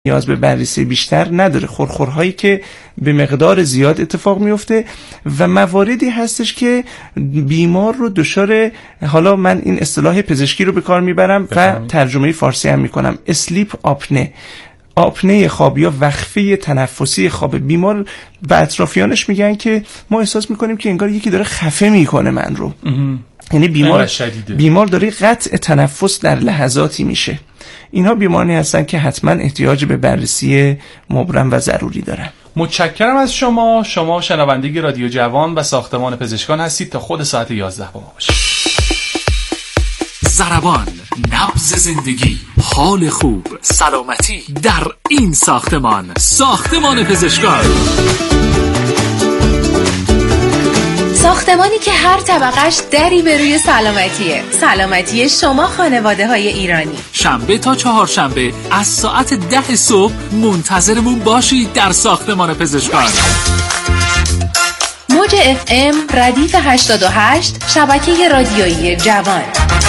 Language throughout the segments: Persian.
نیاز به بررسی بیشتر نداره، خورخورهایی که به مقدار زیاد اتفاق میفته و مواردی هستش که بیمار رو دچار، حالا من این اصطلاح پزشکی رو به کار میبرم و ترجمه فارسی هم میکنم، اسلیپ آپنه خواب یا وقفه تنفسی خواب. بیمار به اطرافیانش میگن که ما احساس میکنیم که انگار یکی داره خفه میکنه من رو، یعنی بیمار داره قطع تنفس در لحظاتی میشه. اینها بیماری هستن که حتما احتیاج به بررسی مبرم و ضروری دارن. متشکرم از شما شنونده رادیو جوان و ساختمان پزشکان هستید تا خود ساعت 11 با ما باشید. ضربان، نبض زندگی، حال خوب، سلامتی در این ساختمان پزشکان. ساختمانی که هر طبقش دری به روی سلامتی شما خانواده های ایرانی. شنبه تا چهارشنبه از ساعت 10 صبح منتظرمون باشید در ساختمان پزشکان. موج FM ردیف 88 شبکه رادیویی جوان.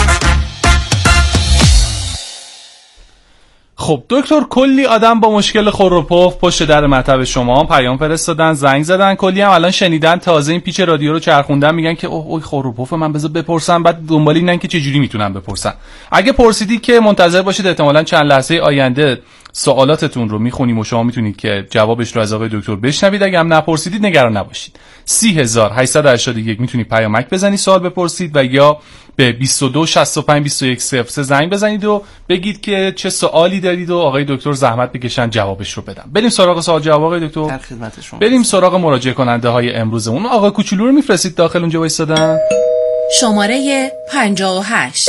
خب دکتر، کلی آدم با مشکل خور و پف پشت در مطب شما پیام فرستادن، زنگ زدن، کلی هم الان شنیدن، تازه این پیچ رادیو رو چرخوندن، میگن که اوه خور و پف من بذار بپرسم، بعد دنبال اینن که چه جوری میتونن بپرسن. اگه پرسیدی که منتظر باشید، احتمالاً چند لحظه آینده سوالاتتون رو میخونیم و شما میتونید که جوابش رو از آقای دکتر بشنوید. اگه هم نپرسیدید نگران نباشید. 30881 میتونید پیامک بزنید سوال بپرسید و یا به 22 65 21 03 زنگ بزنید و بگید که چه سوالی دارید و آقای دکتر زحمت بکشن جوابش رو بدن. بریم سراغ سوال جواب آقای دکتر. در خدمت شما. بریم سراغ مراجعه کننده های امروزمون. آقای کوچولو رو میفرستید داخل اونجا وایسادن. شماره 58.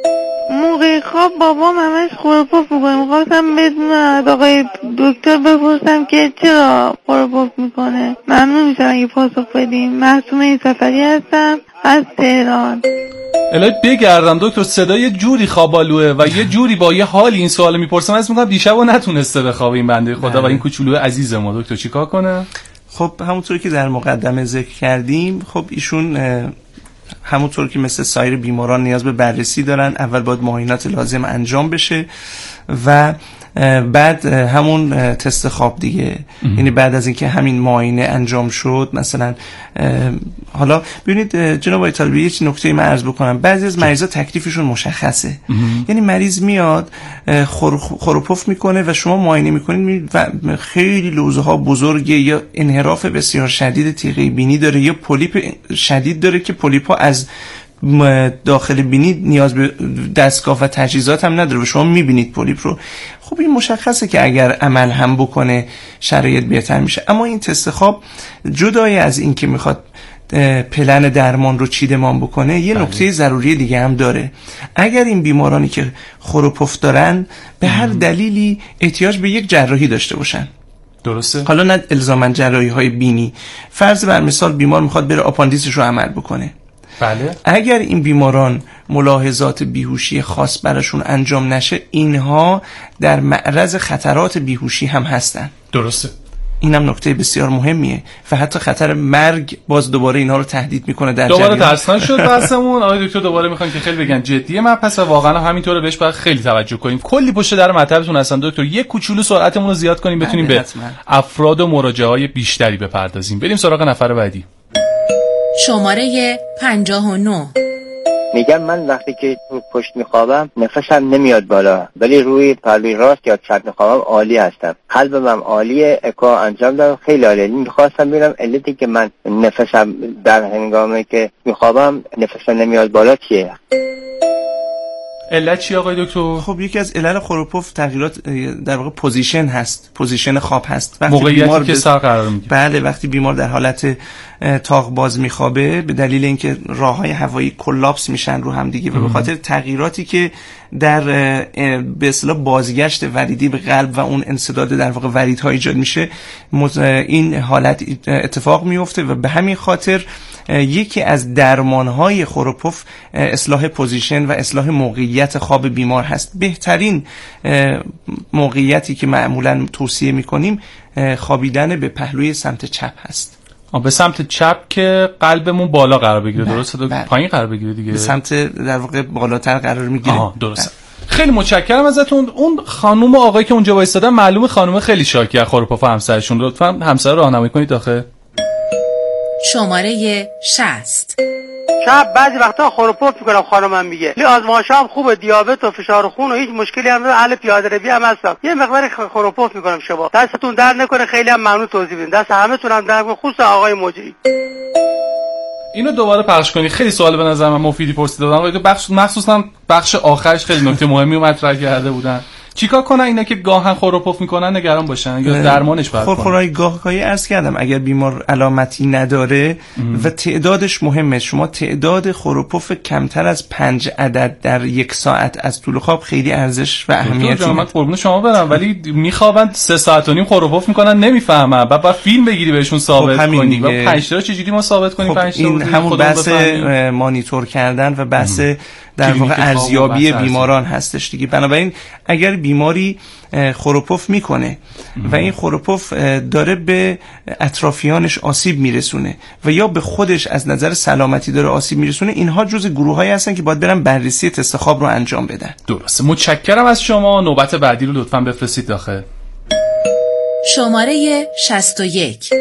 موقع خواب بابام همش خور و پف میکنه. میخواستم بدونم از آقای دکتر بپرسم که چرا خور و پف میکنه. ممنون میشم اگه پاسخ بدیم. معصومه سفری هستم از تهران. الهی بگردم دکتر، صدا یه جوری خوابالوه و یه جوری با یه حالی این سوالو میپرسم، از میگم دیشبو نتونسته بخوابه این بنده خدا و این کوچولو عزیز ما. دکتر چیکار کنه؟ خب همونطوری که در مقدمه ذکر کردیم، خب ایشون همونطور که مثل سایر بیماران نیاز به بررسی دارن. اول باید معاینات لازم انجام بشه و بعد همون تست خواب دیگه. یعنی بعد از اینکه همین معاینه انجام شد، مثلا حالا ببینید جناب آقای طالبی، یه نکته من عرض بکنم. بعضی از مریضا تکلیفشون مشخصه. یعنی مریض میاد خور و پف میکنه و شما معاینه میکنید و خیلی لوزه ها بزرگه، یا انحراف بسیار شدید تیغه بینی داره، یا پولیپ شدید داره که پولیپ ها از داخل بینی نیاز به دستگاه و تجهیزات هم نداره و شما میبینید پولیپ رو. خب این مشخصه که اگر عمل هم بکنه شرایط بهتر میشه. اما این تست خواب جدای از این که میخواد پلن درمان رو چیدمان بکنه، یه نکته ضروری دیگه هم داره. اگر این بیمارانی که خور و پف دارن به هر دلیلی احتیاج به یک جراحی داشته باشن، درسته؟ حالا نه الزاماً جراحی های بینی، فرض بر مثال بیمار میخواد بره آپاندیسش رو عمل بکنه، بله. اگر این بیماران ملاحظات بیهوشی خاص براشون انجام نشه، اینها در معرض خطرات بیهوشی هم هستن. درسته. اینم نکته بسیار مهمیه و حتی خطر مرگ باز دوباره اینها رو تهدید میکنه. در دوباره ترسناک شد بحثمون. آقای دکتر دوباره میخوان که خیلی بگن جدیه مبحث و واقعا همینطوره، بهش باید خیلی توجه کنیم. کلی پشت در مطلبتون هستن دکتر. یک کوچولو سرعتمون رو زیاد کنیم بتونیم به افراد و مراجعه‌های بیشتری بپردازیم. بریم سراغ نفر بعدی. شماره 59. میگم من وقتی که رو پشت میخوابم نفسم نمیاد بالا، ولی روی پهلوی راست یا چپ میخوابم عالی هستم. قلبم هم عالیه، اکو انجام دادم خیلی عالیه. میخواستم ببینم علتی که من نفسم در هنگامی که میخوابم نفسم نمیاد بالا چیه؟ علت چی آقای دکتر؟ خب یکی از علل خور و پف تغییرات در واقع پوزیشن هست، پوزیشن خواب هست. موقعیتی که سر قرار میگیره. بله، وقتی بیمار در حالت تاق باز میخوابه به دلیل اینکه راههای هوایی کلاپس میشن رو هم دیگه و به خاطر تغییراتی که در به اصطلاح بازگشت وریدی به قلب و اون انسداد در واقع وریدها ایجاد میشه، این حالت اتفاق میفته و به همین خاطر یکی از درمانهای خور و پف اصلاح پوزیشن و اصلاح موقعیت خواب بیمار هست. بهترین موقعیتی که معمولا توصیه میکنیم خوابیدن به پهلوی سمت چپ هست. به سمت چپ که قلبمون بالا قرار بگیره، درسته؟ پایین قرار بگیره دیگه. به سمت در واقع بالاتر قرار میگیره. درسته. خیلی متشکرم ازتون. اون خانم و آقایی که اونجا وایسادن معلومه خانم خیلی شاکی از خروپوف همسرشون. لطفاً همسر رو راهنمایی کنید داخل. شماره 60. شب بعضی وقتا خروپوف میکنم، خانمم میگه لی آزمایشام خوبه، دیابت و فشار خون و هیچ مشکلی هم نداره، اهل پیاده روی هم هستم، یه مقدار خروپوف میکنم شبا. دستتون در نکنه، خیلی هم ممنون توضیح بدین، دست همتون هم در نکنه، خصوصا آقای مجری. اینو دوباره پخش کنی. خیلی سوال به نظر من مفیدی پرسیده بودن. بخش مخصوصا بخش آخرش خیلی نکته مهمی رو مطرح کرده بودن. چیکار کنن اینا که گاهن خروپوف میکنن نگران باشن یا درمانش باید کنن؟ خورخورای گاهگاهی عرض کردم اگر بیمار علامتی نداره و تعدادش مهمه، شما تعداد خروپوف کمتر از 5 عدد در 1 ساعت از طول خواب خیلی ارزش و اهمیتی نداره. من قربون شما برم ولی میخوابن 3 ساعت و نیم خروپوف میکنن نمیفهمن. بعد فیلم بگیری بهشون ثابت کنی. بعد 5 تا چجوری ما ثابت کنیم 5 تا؟ این همون بحث مانیتور کردن و بحث در واقع ارزیابی بیماران هستش دیگه. بنابراین اگر بیماری خروپوف میکنه و این خروپوف داره به اطرافیانش آسیب میرسونه و یا به خودش از نظر سلامتی داره آسیب میرسونه، اینها جزء گروه‌هایی هستن که باید برن بررسی تست خواب رو انجام بدن. درسته. متشکرم از شما. نوبت بعدی رو لطفاً بفرستید داخل. شماره 61.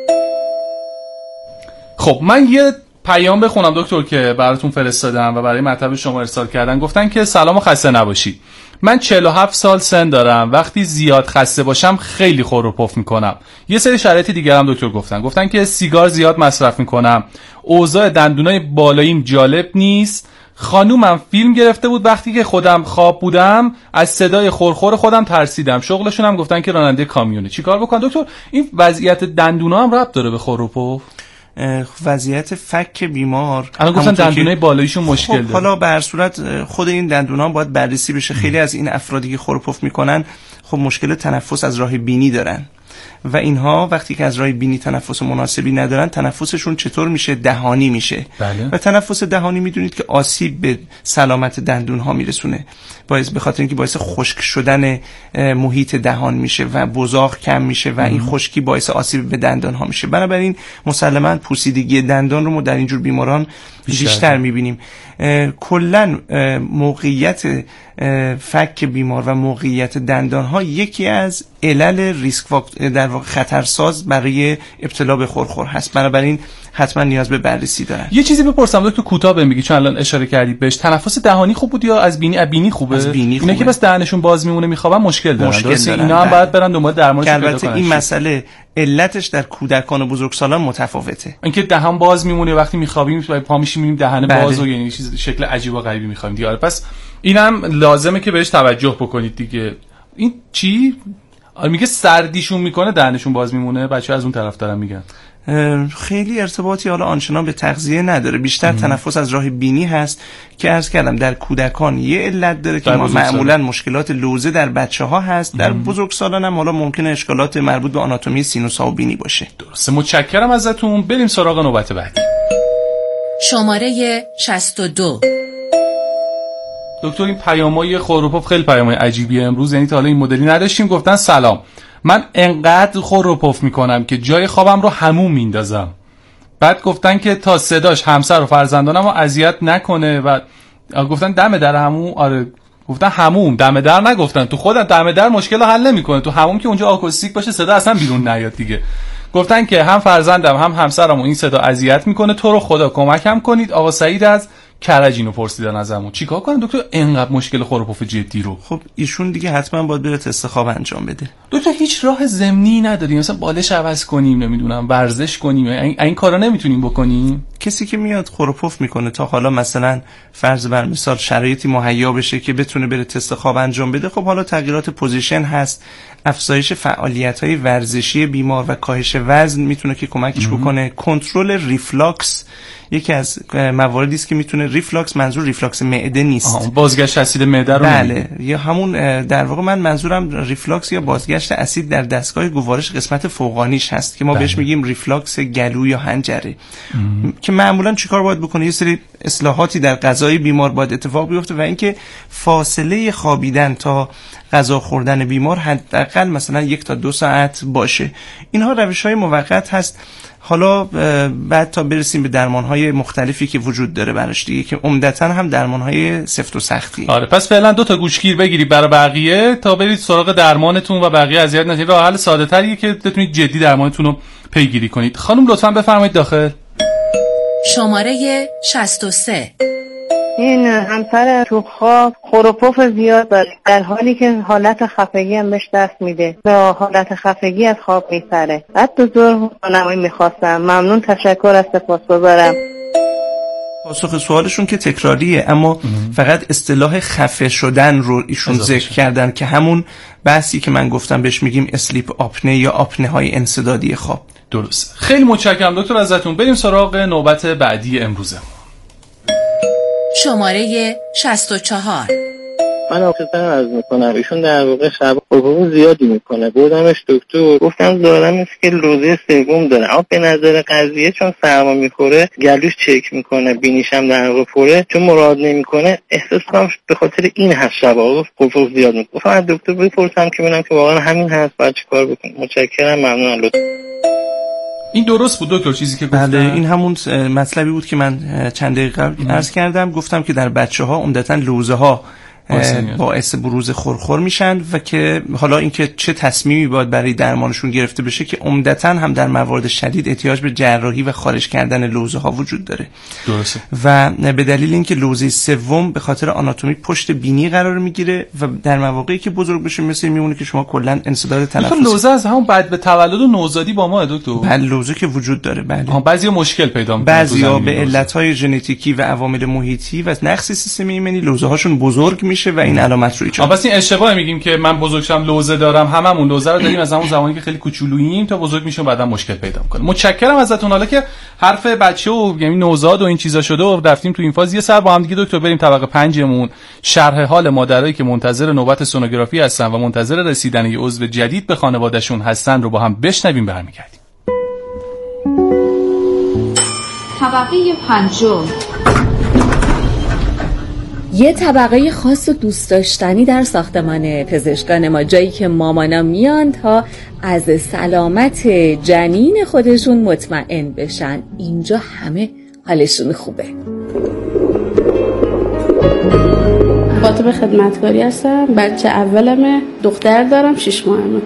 خب من یه پیام بخونم دکتر که براتون فرستادم و برای مطلب شما ارسال کردن. گفتن که سلام و خسته نباشید. من 47 سال سن دارم. وقتی زیاد خسته باشم خیلی خروپوف میکنم. یه سری شرایط دیگه هم دکتر گفتن که سیگار زیاد مصرف میکنم. اوضاع دندونای بالاییم جالب نیست. خانومم فیلم گرفته بود وقتی که خودم خواب بودم، از صدای خورخور خودم ترسیدم. شغلشون هم گفتن که راننده کامیونه. چیکار بکنم دکتر؟ این وضعیت دندونا هم ربط داره به خروپوف؟ وضعیت فک بیمار الان گفتن دندونای بالاییشون مشکل داره. حالا به هر صورت خود این دندونا باید بررسی بشه. خیلی از این افرادی که خروپوف میکنن خب مشکل تنفس از راه بینی دارن و اینها وقتی که از راه بینی تنفس مناسبی ندارن، تنفسشون چطور میشه؟ دهانی میشه. بله. و تنفس دهانی میدونید که آسیب به سلامت دندون ها میرسونه، به خاطر اینکه باعث خشک شدن محیط دهان میشه و بزاق کم میشه و این خشکی باعث آسیب به دندان ها میشه. بنابراین مسلماً پوسیدگی دندان رو ما در اینجور بیماران بیشتر میبینیم. کلاً موقعیت فک بیمار و موقعیت دندان ها یکی از علل ریسک در واقع خطرساز برای ابتلا به خورخور هست. بنابراین حتما نیاز به بررسی دارن. یه چیزی بپرسم دکتر کوتاه بهم بگی، چون الان اشاره کردید بهش. تنفس دهانی خوب بود یا از بینی خوبه؟ از بینی خوبه. اینا که بس دهنشون باز میمونه میخوابن مشکل دارن. اینا هم باید برن دنبال درمانش پیدا کنن. این مسئله علتش در کودکان و بزرگسالان متفاوته. اینکه دهان باز میمونه وقتی میخوابیم پا میشیم میبینیم دهن باز و یعنی چیز شکل عجیب و غریبی میخوایم دیگه. پس اینم لازمه که بهش توجه بکنید دیگه. این چی میگه سردیشون میکنه دهنشون باز میمونه؟ بچه‌ها از اون طرف دارن میگن. خیلی ارتباطی حالا آنچنان به تغذیه نداره، بیشتر تنفس از راه بینی هست که عرض کردم در کودکان یه علت داره که معمولا مشکلات لوزه در بچه‌ها هست. در بزرگسالان هم حالا ممکنه اشکالات مربوط به آناتومی سینوس ها و بینی باشه. درسته. متشکرم ازتون. بریم سراغ نوبت بعدی. شماره 62. دکتر این پیامای خروپوف خیلی پیامای عجیبیه امروز، یعنی تا حالا این مدلی نداشتیم. گفتن سلام، من انقدر خروپوف میکنم که جای خوابم رو حموم میندازم. بعد گفتن که تا صداش همسر و فرزندانم رو اذیت نکنه و گفتن دم در حموم. آره گفتن حموم، دم در نگفتن. تو خودم دم در مشکل رو حل نمیکنه، تو حموم که اونجا آکوستیک باشه صدا اصلا بیرون نیاد دیگه. گفتن که هم فرزندم هم همسرم این صدا اذیت میکنه، تو رو خدا کمکم کنید. آقا سعید از کرج اینو پرسیدن ازمون. چیکار کنم دکتر اینقدر مشکل خروپوف جدی رو؟ خب ایشون دیگه حتما باید بره تست خواب انجام بده. دکتر هیچ راه ضمنی نداریم مثلا بالش عوض کنیم، نمیدونم ورزش کنیم، این کارا نمیتونیم بکنیم؟ کسی که میاد خروپوف میکنه تا حالا مثلا فرض بر مثال شرایطی مهیا بشه که بتونه بره تست خواب انجام بده، خب حالا تغییرات پوزیشن هست، افزایش فعالیت‌های ورزشی بیمار و کاهش وزن میتونه که کمکش بکنه. کنترل ریفلاکس یکی از مواردی است که میتونه، ریفلاکس منظور ریفلاکس معده نیست، بازگشت اسید معده رو بله، یا همون در واقع من منظورم ریفلاکس یا بازگشت اسید در دستگاه گوارش قسمت فوقانیش هست که ما بهش میگیم ریفلاکس گلو یا حنجره. که معمولا چیکار باید بکنه؟ یه سری اصلاحاتی در غذای بیمار باید اتفاق بیفته و اینکه فاصله خوابیدن تا غذا خوردن بیمار حداقل مثلا 1 تا 2 ساعت باشه. اینها روش‌های موقت هست. حالا بعد تا برسیم به درمان‌های مختلفی که وجود داره براش دیگه، که عمدتاً هم درمان‌های سفت و سختی. آره پس فعلا 2 تا گوشگیر بگیرید برای بقیه تا برید سراغ درمانتون و بقیه اذیت نشید. راه حل ساده‌تریه که بتونید جدی درمانتون رو پیگیری کنید. خانم لطفاً بفرمایید داخل. شماره 63. این همسر تو خواب خروپوف زیاد داره، در حالی که حالت خفگی هم بهش دست میده و حالت خفگی از خواب میپره. بعد بزرگ راهنمایی میخواستم. ممنون، تشکر، از سپاسگزارم. پاسخ سوالشون که تکراریه، اما فقط اصطلاح خفه شدن رو ایشون ذکر کردن که همون بحثی که من گفتم بهش میگیم اسلیپ آپنه یا آپنه های انسدادی خواب. درست. خیلی متشکرم دکتر ازتون. بریم سراغ نوبت بعدی امروزه. شماره 64. من آفیسر عرض میکنم. ایشون در واقع شب حبوب زیادی میکنه. بردمش دکتر، گفتم دارم که لوزه سوم داره، اما به نظر قضیه چون سرما میخوره گلوش چک میکنه، بینیشم در واقع پره، چون مراد نمیکنه احساس کنم به خاطر این هست شب حبوب زیاد میکنه. گفتم از دکتر بپرسم که ببینم که واقعا همین هست، بعد چیکار بکنم. متشکرم، ممنونم. لطفا این درست بود دکتر چیزی که گفتم؟ بله این همون مطلبی بود که من چند دقیقه قبل عرض کردم. گفتم که در بچه‌ها عمدتاً لوزه ها باعث بروز خورخور میشن و که حالا اینکه چه تصمیمی باید برای درمانشون گرفته بشه که عمدتاً هم در موارد شدید احتیاج به جراحی و خارج کردن لوزه ها وجود داره. درسته. و به دلیل اینکه لوزه سوم به خاطر آناتومی پشت بینی قرار میگیره و در مواقعی که بزرگ بشه مثل میمونه که شما کلا انسداد تنفسی. لوزه از همون بعد به تولد و نوزادی با ما دکتر؟ بله لوزه که وجود داره. بله. بعضیا مشکل پیدا میکنن، بعضیا به علت‌های ژنتیکی و عوامل محیطی و نقص سیستم ایمنی لوزه هاشون بزرگ میشه و این علامت رو ایجاد. پس این اشتباه میگیم که من بزرگشم لوزه دارم، هممون لوزه رو داریم از همون زمانی که خیلی کوچولوییم تا بزرگ میشیم بعدا مشکل پیدا میکنه. متشکرم ازتون. حالا که حرف بچه و یعنی نوزاد و این چیزا شده و رفتیم تو این فاز، یه سر با هم دیگه دکتر بریم طبقه 5 مون، شرح حال مادرایی که منتظر نوبت سونوگرافی هستن و منتظر رسیدن یه عضو جدید به خانوادهشون هستن رو با هم بشنویم. برمیگردیم. طبقه 5. یه طبقه خاص و دوست داشتنی در ساختمان پزشکان ما، جایی که مامانا میان تا از سلامت جنین خودشون مطمئن بشن. اینجا همه حالشون خوبه. خاطب خدمتکاری هستم. بچه اولمه، دختر دارم، 6 ماهمه.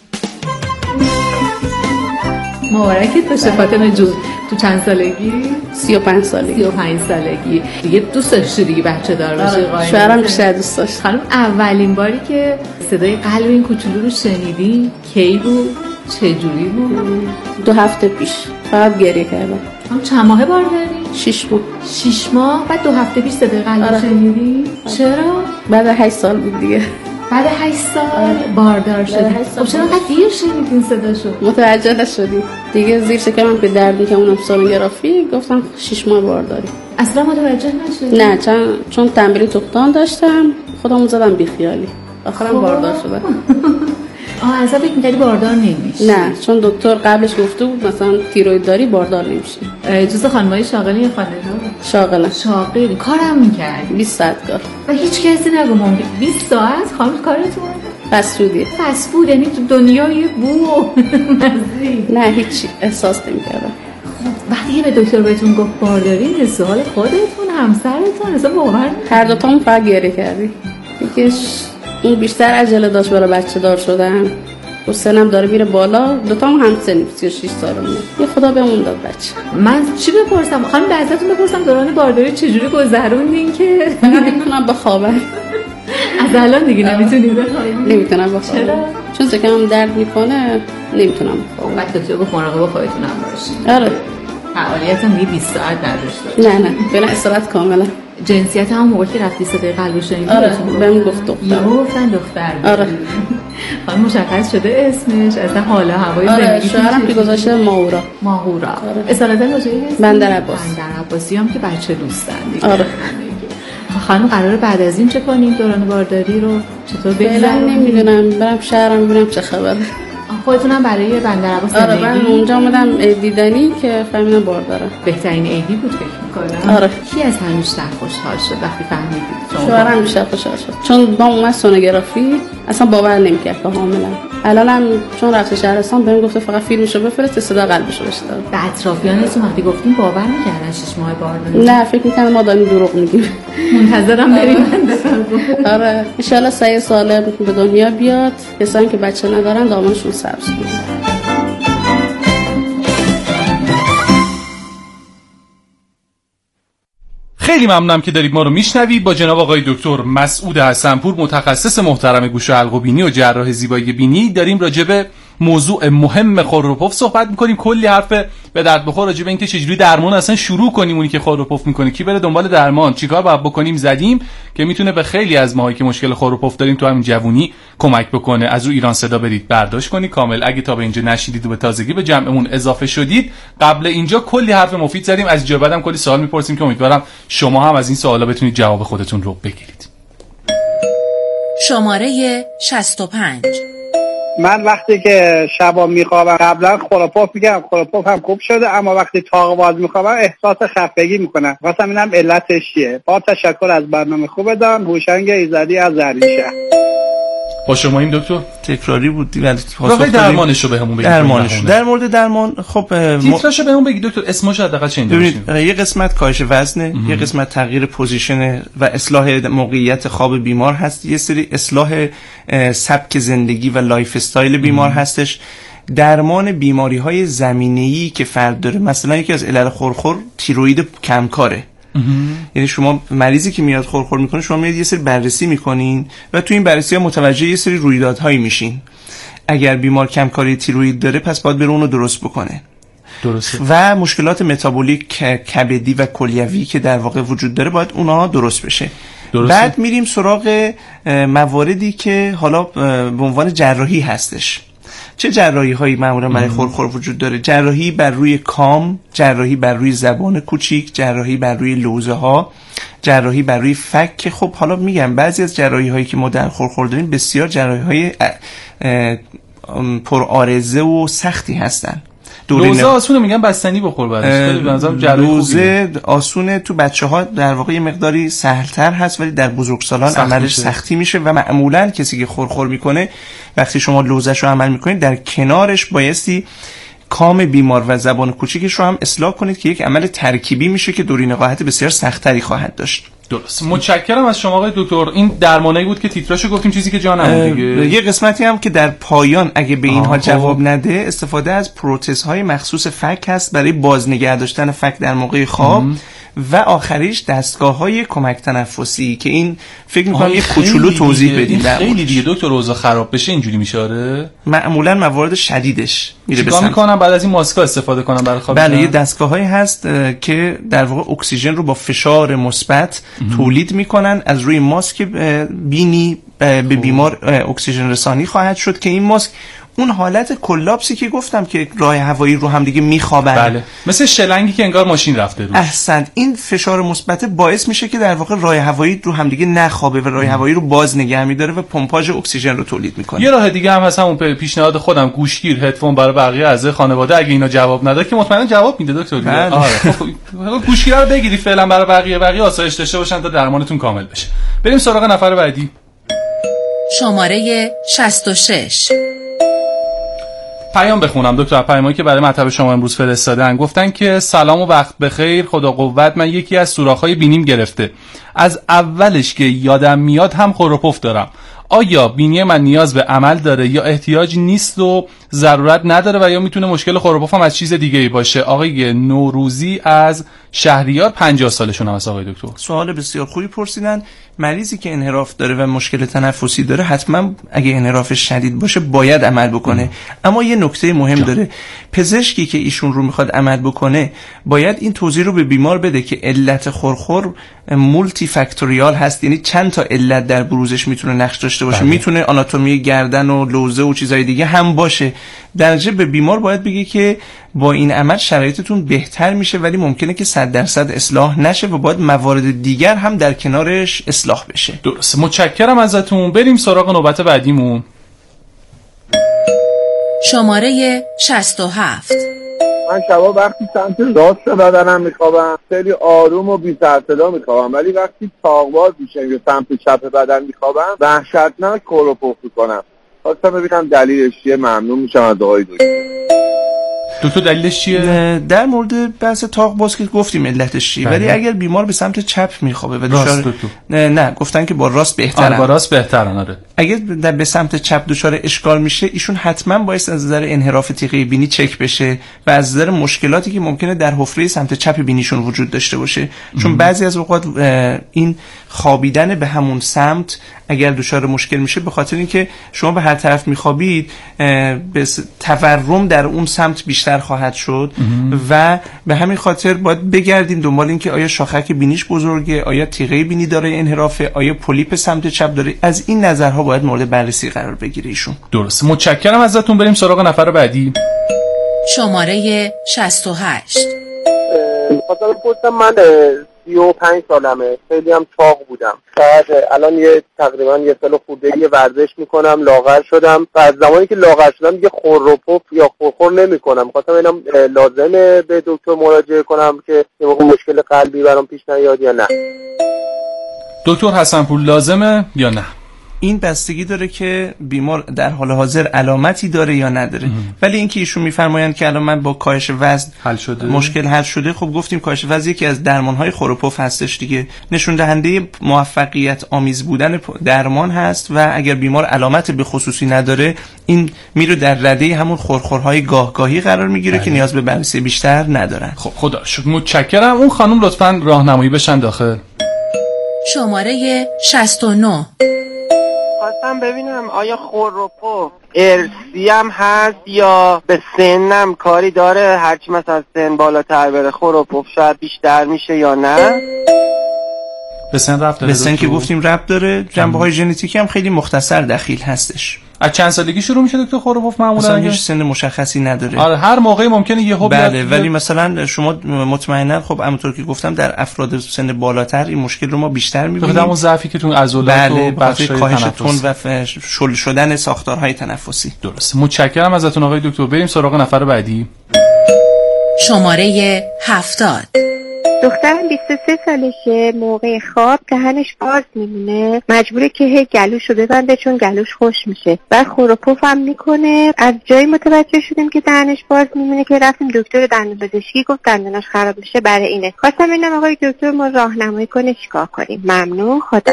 مبارکت باشه فاطمه جون. تو چند سالگی؟ 35 سالگی. 35 سالگی. دیگه دوست داشتی دیگه بچه دار باشی؟ شوهرم بیشتر دوست داشت. خانم اولین باری که صدای قلب این کوچولو رو شنیدی کی بود؟ چه جوری بود؟ 2 هفته پیش. فقط گریه کردم. هم چند ماه بار داری؟ 6 بود. 6 ماه بعد 2 هفته پیش صدای قلب شنیدی؟ چرا؟ بعد 8 سال بود دیگه. بعد 8 سال باردار شدی. خب چرا انقدر دیر شنیدین صداشو؟ متوجه نشدی. دیگه زیر شکمم که درد میکنه، اونم سونوگرافی، گفتم 6 ماه بارداری. اصلا متوجه نشدی؟ نه چون تمرین تختان داشتم خودمو زدم بیخیالی. آخرام باردار شدم. اصلا فکر می‌کردی باردار نمیشی؟ نه چون دکتر قبلش گفته بود مثلا تیروید داری باردار نمیشی. جز خانمای شاغلی یا خانم شاغلم. شاغلی کارم می‌کردی 20 ساعت کار و هیچ کسی نگو ممکن 20 ساعت خانم کارتون فسفودیه. فسفود یعنی تو دنیای بو و مزه. نه هیچ احساس نمی‌کردم. وقتی که به دکتر بهتون گفت بارداری حس حال خودتون همسرتون اصلا باور هر دو تامون فقط گریه کردیم. یکیش اون بیشتر عجله داشت برای بچه دار شدن و سنم داره میره بالا، دوتام هم سنی 36 سالمه. یه خدا بهمون داد بچه. من چی بپرسم خانم ازتون بپرسم دوران بارداری چجوری گذروندین که نمیتونم بخوابم. از الان دیگه نمیتونی بخوابی؟ نمیتونم بخوابم. چرا؟ چون سکم درد میکنه نمیتونم بخوابم. بعد دکتر گفت مراقب خودتون هم باشین. آره. فعالیتم دیگه 20 ساعت نداشت. نه فعلا استراحت کاملا. جنسیت هم موقعی که رفتی صدای قلب شنیدی؟ آره بهم گفت دختر. گفتن دختر. آره. خانم مشخص شده اسمش، اصلا حالا هوای زندگی. آره شوهرم که گذاشته ماهورا. آره. اصالتا کجایی هستی؟ بندر عباس. بندر عباسی هم که بچه دوستن دیگه. آره. خانم قراره بعد از این چه کنیم؟ دوران بارداری رو چطور بگذرونیم؟ نمیدونم برم شهرم ببینم چه خبره. خودتونم برای بندر عباس آره من اونجا اومدم دیدنی که فهمیدم باردارم. بهترین عیدی بود فکر می‌کنم. آره. کی از همین بیشتر خوشحال شد وقتی فهمیدید؟ شوهرم بیشتر خوشحال شد چون با اومد سونوگرافی اصلا باور نمی‌کرد که حاملم. الانم چون رفته شهرستان بهم گفته فقط فیلمشو بفرست صدا قلبشو بشنوه. به اطرافیانتون وقتی گفتین باور می‌کردن 6 ماه بارداری؟ نه فکر می‌کنم ما داریم دروغ میگیم. منتظرم بریم. آره ان شاءالله سعی سالم به دنیا بیاد. کسایی که بچه ندارن دامنشون سبز کنه. خیلی ممنونم که دارید ما رو میشنوید. با جناب آقای دکتر مسعود حسن‌پور متخصص محترم گوش و حلق و بینی و جراح زیبایی بینی داریم راجع به موضوع مهم خور و پف صحبت می‌کنیم. کلی حرف به درد بخور راجع به اینکه چجوری درمان اصلا شروع کنیم، اونی که خور و پف می‌کنه کی بره دنبال درمان، چیکار باید بکنیم زدیم که میتونه به خیلی از ماهایی که مشکل خور و پف داریم تو همین جوونی کمک بکنه. از رو ایران صدا برید برداشت کنید کامل. اگه تا به اینجا نشیدید و به تازگی به جمعمون اضافه شدید، قبل اینجا کلی حرف مفید زدیم، از اینجا بعدم کلی سوال می‌پرسیم که امیدوارم شما هم از این سوالا بتونید جواب خودتون رو بگیرید. شماره 65. من وقتی که شبا میخوابم قبلا خورپوف میگم، خورپوف هم خوب شده، اما وقتی تاق باز میخوابم احساس خفگی میکنم. واسه اینم علتش چیه؟ با تشکر از برنامه خوبتون. هوشنگ ایزدی از زرینشهر. با شما این دکتر تکراری بود ولی پاسخ درمانشو بهمون بگید. در مورد درمان خب تیتراشو بهمون بگید دکتر، اسمش حداقل چه اینجا یه قسمت کاهش وزنه، یه قسمت تغییر پوزیشن و اصلاح موقعیت خواب بیمار هست، یه سری اصلاح سبک زندگی و لایف استایل بیمار هستش. درمان بیماری‌های زمینه‌ای که فرد داره، مثلا یکی از علل خورخور تیروئید کمکاره. یعنی شما مریضی که میاد خورخور میکنه، شما میاد یه سری بررسی میکنین و تو این بررسی ها متوجه یه سری رویدادهایی میشین. اگر بیمار کمکاری تیروئید داره پس باید بره اونو درست بکنه. درسته. و مشکلات متابولیک کبدی و کلیوی که در واقع وجود داره باید اونها درست بشه. درسته. بعد میریم سراغ مواردی که حالا به عنوان جراحی هستش. چه جراحی هایی معمولا برای خورخور وجود داره؟ جراحی بر روی کام، جراحی بر روی زبان کوچیک، جراحی بر روی لوزه ها، جراحی بر روی فک. خب حالا میگم بعضی از جراحی هایی که ما در خورخور داریم بسیار جراحی های پرآرزه و سختی هستن. لوزه آسونه میگن بستنی بخور بعدش. لوزه آسونه تو بچه‌ها در واقع یه مقداری سهل‌تر هست، ولی در بزرگسالان عملش سختی میشه و معمولا کسی که خورخور میکنه وقتی شما لوزه‌ش رو عمل میکنید در کنارش بایستی کام بیمار و زبان کوچیکش رو هم اصلاح کنید که یک عمل ترکیبی میشه که دوری نقاهت بسیار سخت‌تری خواهد داشت. درست. متشکرم از شما آقای دکتر. این درمانی بود که تیتراشو گفتیم، چیزی که جا نموند دیگه. یه قسمتی هم که در پایان اگه به اینها جواب نده، استفاده از پروتزهای مخصوص فک هست برای بازنگه داشتن فک در موقع خواب. و آخریش دستگاه‌های کمک تنفسی که این فکر می‌کنم یه کوچولو توضیح بدیم. خیلی دیگه دکتر اوضاع خراب بشه اینجوری میشه. آره معمولا موارد شدیدش میره چیکار می‌کنم بعد از این ماسکا استفاده کنم برای خواب؟ بله یه دستگاه‌هایی هست که در واقع اکسیژن رو با فشار مثبت تولید می‌کنن، از روی ماسک بینی به بیمار اکسیژن رسانی خواهد شد که این ماسک اون حالت کلاپسی که گفتم که راه هوایی رو هم دیگه میخوابن، بله مثل شلنگی که انگار ماشین رفته روش. احسنت. این فشار مثبت باعث میشه که در واقع راه هوایی رو هم دیگه نخوابه و راه هوایی رو باز نگه میداره و پمپاژ اکسیژن رو تولید میکنه. یه راه دیگه هم هست، همون پیشنهاد خودم گوشگیر هدفون برای بقیه اعضای خانواده اگه اینا جواب نداد که مطمئنا جواب میده دکتر. بله. آره گوشگیر رو بگیری فعلا برای بقیه آسایش داشته باشن تا درمانتون کامل بشه. بریم سراغ نفر بعدی. شماره 66. پیام بخونم دکتر. پیامی که برای مطلب شما امروز فرستادن گفتن که سلام و وقت بخیر، خدا قوت. من یکی از سوراخ‌های بینیم گرفته، از اولش که یادم میاد هم خور و پف دارم. آیا بینی من نیاز به عمل داره یا احتیاج نیست و ضرورت نداره و یا میتونه مشکل خور و پف هم از چیز دیگه‌ای باشه؟ آقای نوروزی از شهریار 50 سالشون هست. آقای دکتر سوال بسیار خوبی پرسیدن. مریضی که انحراف داره و مشکل تنفسی داره حتما اگه انحرافش شدید باشه باید عمل بکنه. اما یه نکته مهم داره، پزشکی که ایشون رو میخواد عمل بکنه باید این توضیح رو به بیمار بده که علت خورخور مولتی فاکتوریال هست، یعنی چند تا علت در بروزش میتونه نقش داشته باشه. میتونه آناتومی گردن و لوزه و چیزای دیگه هم باشه. درجه به بیمار باید بگه که با این عمل شرایطتون بهتر میشه ولی ممکنه که 100% اصلاح نشه و باید موارد دیگر هم در کنارش اصلاح بشه. درست. متشکرم ازتون. بریم سراغ نوبت بعدیمون. شماره 67. من شبا وقتی سمت راست بدنم میخوابم خیلی آروم و بی سر صدا میخوابم، ولی وقتی تاق‌باز میشم یا سمت چپ بدن میخوابم وحشتناک کور و پف میکنم. خواستم ببینم دلیلش چیه. ممنون میشم از آقای دکتر. دلیلش چیه؟ در مورد بحث تاق‌باز که گفتیم علتش چیه، ولی اگر بیمار به سمت چپ میخوابه و دچار نه گفتن که با راست بهتره. با راست بهتره. آره. اگر به سمت چپ دچار اشکال میشه، ایشون حتما باید از نظر انحراف تیغه بینی چک بشه و از نظر مشکلاتی که ممکنه در حفره سمت چپ بینیشون وجود داشته باشه. چون بعضی از اوقات این خوابیدن به همون سمت اگر دچار مشکل میشه، به خاطر اینکه شما به هر طرف میخوابید به تورم در اون سمت بیشتر خواهد شد و به همین خاطر باید بگردیم دنبال این که آیا شاخک بینیش بزرگه، آیا تیغه بینی داره انحرافه، آیا پولیپ سمت چپ داره. از این نظرها باید مورد بررسی قرار بگیره ایشون. درست. متشکرم ازتون. بریم سراغ نفر بعدی. شماره 68. خواستم بپرسم، من 35 سالمه، خیلی هم چاق بودم. بعد الان تقریبا یه سال خوردگی ورزش میکنم، لاغر شدم و از زمانی که لاغر شدم دیگه خور و پف یا خورخور نمیکنم. خواستم ببینم لازمه به دکتر مراجعه کنم که یه موقع مشکل قلبی برام پیش نیاد یا نه. دکتر حسنپور لازمه یا نه؟ این بستگی داره که بیمار در حال حاضر علامتی داره یا نداره. ولی اینکه ایشون میفرمایند که الان من با کاهش وزن مشکل حل شده، خب گفتیم کاهش وزن یکی از درمانهای خور و پف هستش دیگه، نشون دهنده موفقیت آمیز بودن درمان هست و اگر بیمار علامت به خصوصی نداره، این میره در رده همون خورخورهای گاهگاهی قرار میگیره که نیاز به بررسی بیشتر ندارن. خب خدا شکر. متشکرم. اون خانم لطفاً راهنمایی بشن داخل. شماره 69. خواستم ببینم آیا خور و پف ارثی هم هست یا به سنم کاری داره؟ هرچی مثلا سن بالاتر بره خور و پف شاید بیشتر میشه یا نه؟ به سن ربط داره؟ به سن که گفتیم ربط داره. جنبه‌های ژنتیکی هم خیلی مختصر دخیل هستش. از چند سالگی شروع میشه دکتر خور و پف معمولا؟ مثلا هیچ سن مشخصی نداره. آره هر موقعی ممکنه یهو بیاد. بله، ولی مثلا شما مطمئنا خب همونطور که گفتم در افراد سن بالاتر این مشکل رو ما بیشتر می‌بینیم. خب همون ضعفی که تو عضلات و بخش‌های کاهش تون و شل شدن ساختارهای تنفسی. درست. متشکرم ازتون آقای دکتر. بریم سراغ نفر بعدی. شماره 70. دخترم 23 سالشه، موقع خواب دهنش باز میمونه، مجبوره که هی گلوشو ببنده چون گلوش خوش میشه و خور و پف هم میکنه. از جایی متوجه شدیم که دهنش باز میمونه که رفتیم دکتر دندون پزشکی، گفت دندوناش خراب میشه، برای اینه. خواستم ببینم آقای دکتر ما راهنمایی کنه چیکار کنیم. ممنون. خدا.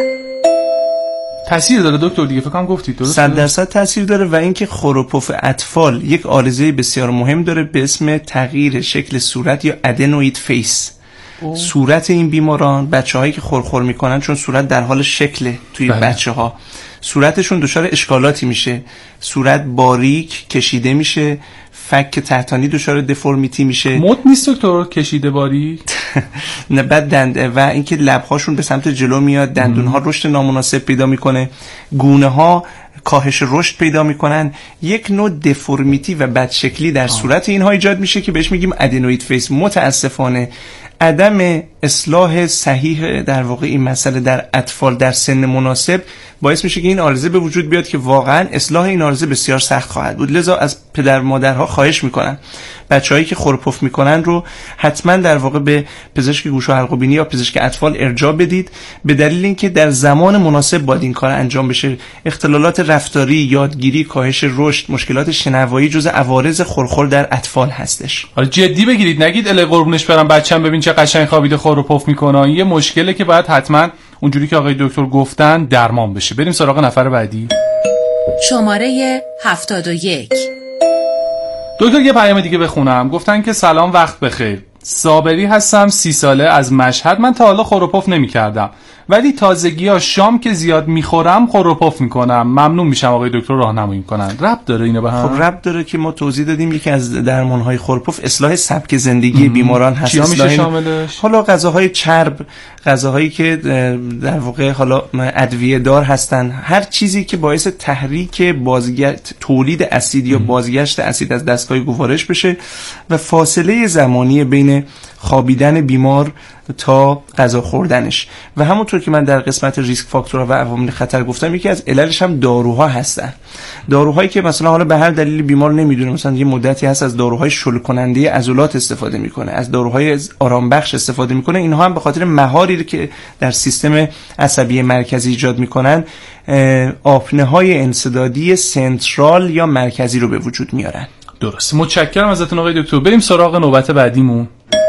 تاثیر داره دکتر دیگه، فکر کنم گفتید درسته؟ 100% تاثیر داره و اینکه خور و پف اطفال یک عارضه بسیار مهم داره به اسم تغییر شکل صورت یا ادنوید فیس. صورت این بیماران، بچه‌هایی که خورخور میکنن، چون صورت در حال شکله توی بچه‌ها، صورتشون دچار اشکالاتی میشه، صورت باریک کشیده میشه، فک تحتانی دچار دفرمیتی میشه. مد نیست دکتر کشیده باریک؟ نه، بعد و اینکه لب‌هاشون به سمت جلو میاد، دندون‌ها رشد نامناسب پیدا میکنه، گونه‌ها کاهش رشد پیدا میکنن، یک نوع دفرمیتی و بدشکلی در صورت اینها ایجاد میشه که بهش میگیم ادنوید فیس. متاسفانه عدم اصلاح صحیح در واقع این مسئله در اطفال در سن مناسب باعث میشه که این عارضه به وجود بیاد که واقعا اصلاح این عارضه بسیار سخت خواهد بود. لذا از پدر مادرها خواهش میکنن بچه‌هایی که خور و پف میکنن رو حتما در واقع به پزشک گوش و حلق و بینی یا پزشک اطفال ارجاع بدید، به دلیل اینکه در زمان مناسب باید این کار انجام بشه. اختلالات رفتاری، یادگیری، کاهش رشد، مشکلات شنوایی جزء عوارض خورخور در اطفال هستش. حالا جدی بگیرید، نگید اله قربونش برم بچه‌م ببین چه قشنگ خوابیده خور و پف میکنه. یه مشکله که باید حتما اونجوری که آقای دکتر گفتن درمان بشه. بریم سراغ نفر بعدی. شماره 71. دکتر یه پیام دیگه بخونم. گفتن که سلام، وقت بخیر. صابری هستم، 30 ساله، از مشهد. من تا حالا خور و پف نمی‌کردم، ولی تازگی‌ها شام که زیاد می‌خورم خور و پف می‌کنم. ممنون میشم آقای دکتر راهنمایی کنن. ربط داره اینو به هم؟ خب ربط داره که ما توضیح دادیم یکی از درمان‌های خور و پف اصلاح سبک زندگی بیماران هست. چیا میشه شاملش؟ حالا غذاهای چرب، غذاهایی که در واقع حالا ادویه دار هستن، هر چیزی که باعث تحریک تولید اسید یا بازگشت اسید از دستگاه گوارش بشه و فاصله زمانی بین خوابیدن بیمار تا غذا خوردنش. و همونطور که من در قسمت ریسک فاکتورها و عوامل خطر گفتم، یکی از عللش هم داروها هستن. داروهایی که مثلا حالا به هر دلیل بیمار نمیدونه، مثلا یه مدتی هست از داروهای شل کننده عضلات استفاده میکنه، از داروهای آرام بخش استفاده میکنه، اینها هم به خاطر مهاری که در سیستم عصبی مرکزی ایجاد میکنن آپنه‌های انسدادی سنترال یا مرکزی رو به وجود میارن. درست. متشکرم ازتون آقای دکتر. بریم سراغ نوبت بعدیمون.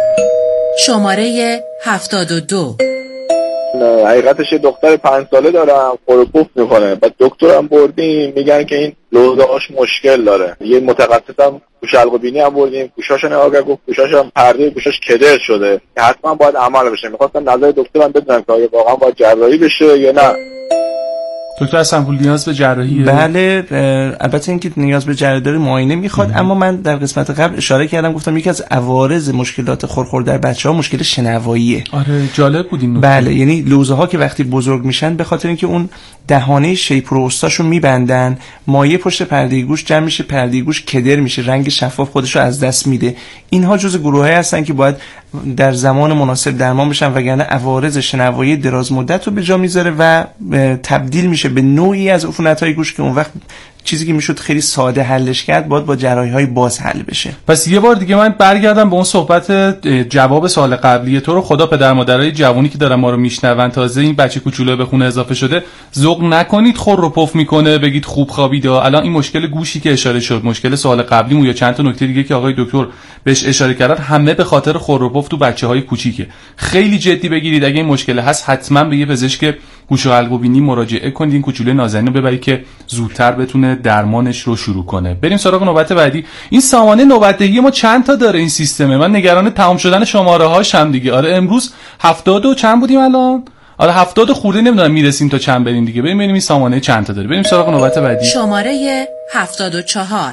شماره 72. حقیقتش یه دختر 5 ساله دارم، خروپوف میکنه. بعد دکترم بردیم، میگن که این لوزه‌هاش مشکل داره. یه متخصصم گوش حلق و بینی هم بردیم، گوشاشو نگاه کرد، گفت گوشاش هم پرده گوشاش کدر شده که حتما باید عمل بشه. میخواستم نظر دکترم بدونم که آیا واقعا باید جراحی بشه یا نه. دکتر حسن‌پور نیاز به جراحیه؟ بله، البته اینکه نیاز به جراحی معاینه میخواد، اما من در قسمت قبل اشاره کردم، گفتم یکی از عوارض مشکلات خورخور در بچه‌ها مشکل شنواییه. آره جالب بود این نکته. بله، یعنی لوزه ها که وقتی بزرگ میشن به خاطر اینکه اون دهانه شیپور و استاشو میبندن، مایع پشت پرده گوش جمع میشه، پرده گوش کدر میشه، رنگ شفاف خودشو از دست میده. اینها جزء گروهایی هستن که باید در زمان مناسب درمان بشن، وگرنه عوارض شنوایی دراز مدت رو به جا میذاره و تبدیل میشه به نوعی از عفونت‌های گوش که اون وقت چیزی که میشد خیلی ساده حلش کرد باید با جراحی‌های باز حل بشه. پس یه بار دیگه من برگردم به اون صحبت جواب سوال قبلی تو رو. خدا پدر مادرای جوونی که دارن ما رو میشنون، تازه این بچه کوچولو به خونه اضافه شده، ذوق نکنید خور رو پف میکنه بگید خوب خوابیده. الان این مشکل گوشی که اشاره شد، مشکل سوال قبلیمون یا چند تا نکته دیگه که آقای دکتر بهش اشاره کردن، همه به خاطر خور رو پف تو بچه‌های کوچیکه. خیلی جدی بگیرید. اگه این مشکل هست حتما به یه پزشک گوش و حلق و بینی مراجعه کنید. این کوچولوی نازنین رو ببرید که زودتر بتونه درمانش رو شروع کنه. بریم سراغ نوبت بعدی. این سامانه نوبتدهی ما چند تا داره این سیستمه؟ من نگران تمام شدن شماره هاش هم دیگه. آره امروز 70 و چند بودیم الان؟ آره 70 خورده، نمیدونم میرسیم تا چند بریم دیگه. بریم این سامانه چند تا داره. بریم سراغ نوبت بعدی. شماره 74.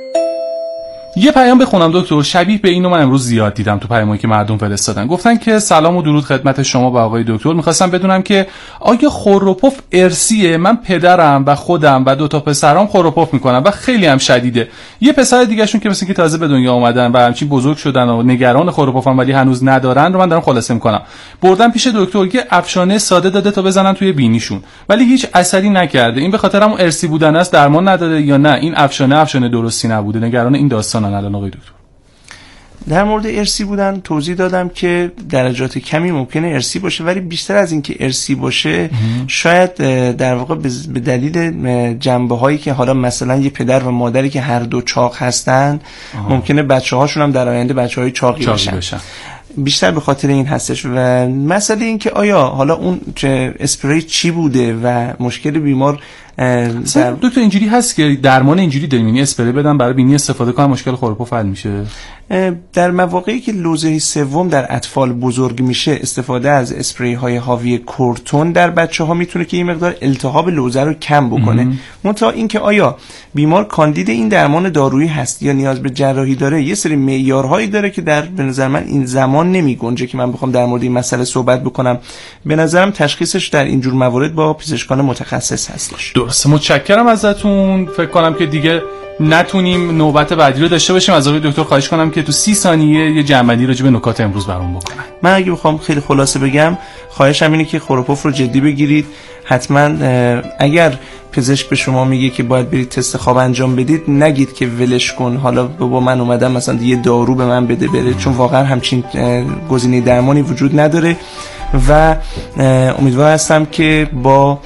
یه پیام بخونم دکتر، شبیه به اینو من امروز زیاد دیدم تو پیامایی که مردم فرستادن. گفتن که سلام و درود خدمت شما و آقای دکتر، می‌خواستم بدونم که آیا خور و پف ارثیه؟ من پدرم و خودم و 2 تا پسرام خور و پف میکنن و خیلی هم شدیده. یه پسر دیگه‌شون که مثلا که تازه به دنیا اومدن و همچین بزرگ شدن و نگران خور و پفن ولی هنوز ندارن رو من دارم خلاصه میکنم. بردم پیش دکتر که افشانه ساده داده تا بزنن توی بینیشون، ولی هیچ اثری نکرده. این به خاطر همون ارثی بودن است، درمان نداره یا نه این افشانه درستی نبوده؟ نگران این داستانن الان آقای دکتر. در مورد ارثی بودن توضیح دادم که درجات کمی ممکنه ارثی باشه، ولی بیشتر از این که ارثی باشه شاید در واقع به دلیل جنبه‌هایی که حالا مثلا یه پدر و مادری که هر دو چاق هستن ممکنه بچه‌هاشون هم در آینده بچه‌های چاقی بشن. بیشتر به خاطر این هستش. و مسئله این که آیا حالا اون اسپری چی بوده و مشکل بیمار دکتر اینجوری هست که درمان اینجوری داریم، یعنی اسپری بدن برای بینی استفاده کنن مشکل خور و پف حل میشه؟ در مواقعی که لوزه سوم در اطفال بزرگ میشه، استفاده از اسپری های حاوی کورتون در بچه ها میتونه که این مقدار التهاب لوزه رو کم بکنه. منتها این که آیا بیمار کاندید این درمان دارویی هست یا نیاز به جراحی داره، یه سری معیارهایی داره که به نظر من این زمان نمیگنجه که من بخوام در مورد این مسئله صحبت بکنم. به نظرم تشخیصش در اینجور موارد با پزشکان متخصص هستش. درست، متشکرم ازتون. فکر کنم که دیگه نتونیم نوبت بعدی رو داشته باشیم. از آقای دکتر خواهش کنم که تو 30 ثانیه یه جمع‌بندی راجع به نکات امروز برام بکنن. من اگه بخوام خیلی خلاصه بگم، خواهشم اینه که خور و پف رو جدی بگیرید. حتما اگر پزشک به شما میگه که باید برید تست خواب انجام بدید، نگید که ولش کن، حالا بابا من اومدم مثلا یه دارو به من بده بره، چون واقعا همچین گزینه درمانی وجود نداره. و امیدوار هستم که با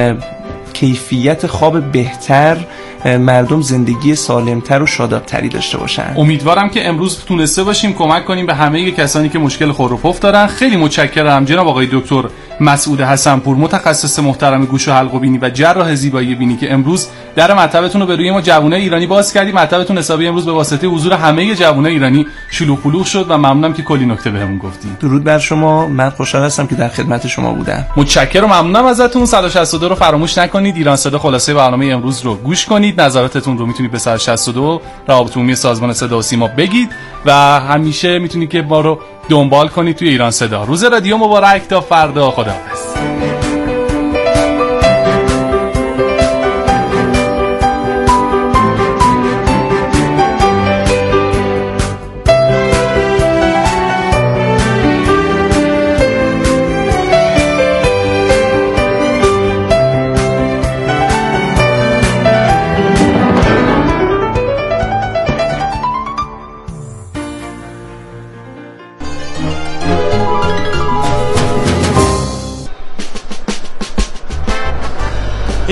کیفیت خواب بهتر مردم زندگی سالمتر و شادابتری داشته باشن. امیدوارم که امروز تونسته باشیم کمک کنیم به همه کسانی که مشکل خور و پف دارن. خیلی متشکرم جناب آقای دکتر مسعود حسن‌پور، متخصص محترم گوش و حلق و بینی و جراح زیبایی بینی، که امروز در مطبتون رو به روی ما جوانای ایرانی باز کردید. مطبتون حسابی امروز به واسطه حضور همه جوانای ایرانی شلوغ پلوغ شد و ممنونم که کلی نکته بهمون گفتید. درود بر شما، من خوشحال هستم که در خدمت شما بودم. متشکرم و ممنونم ازتون. 162 رو فراموش نکنید. ایران صدا خلاصه برنامه امروز رو گوش کنید. نظراتتون رو میتونید به 162 روابط عمومی سازمان صدا و سیما بگید و همیشه میتونید که ما رو دنبال کنید توی ایران صدا. روز رادیو مبارک تا فردا. خداحافظ.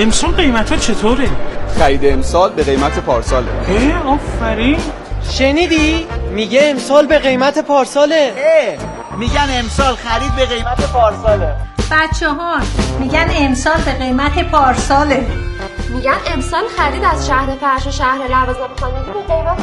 امسال قیمتا چطوره؟ خرید امسال به قیمت پارساله. آفرین. شنیدی؟ میگه امسال به قیمت پارساله. میگن امسال خرید به قیمت پارساله. بچه‌ها میگن امسال به قیمت پارساله. میگن امسال خرید از شهر فرش و شهر لوازم خانگی به قیمت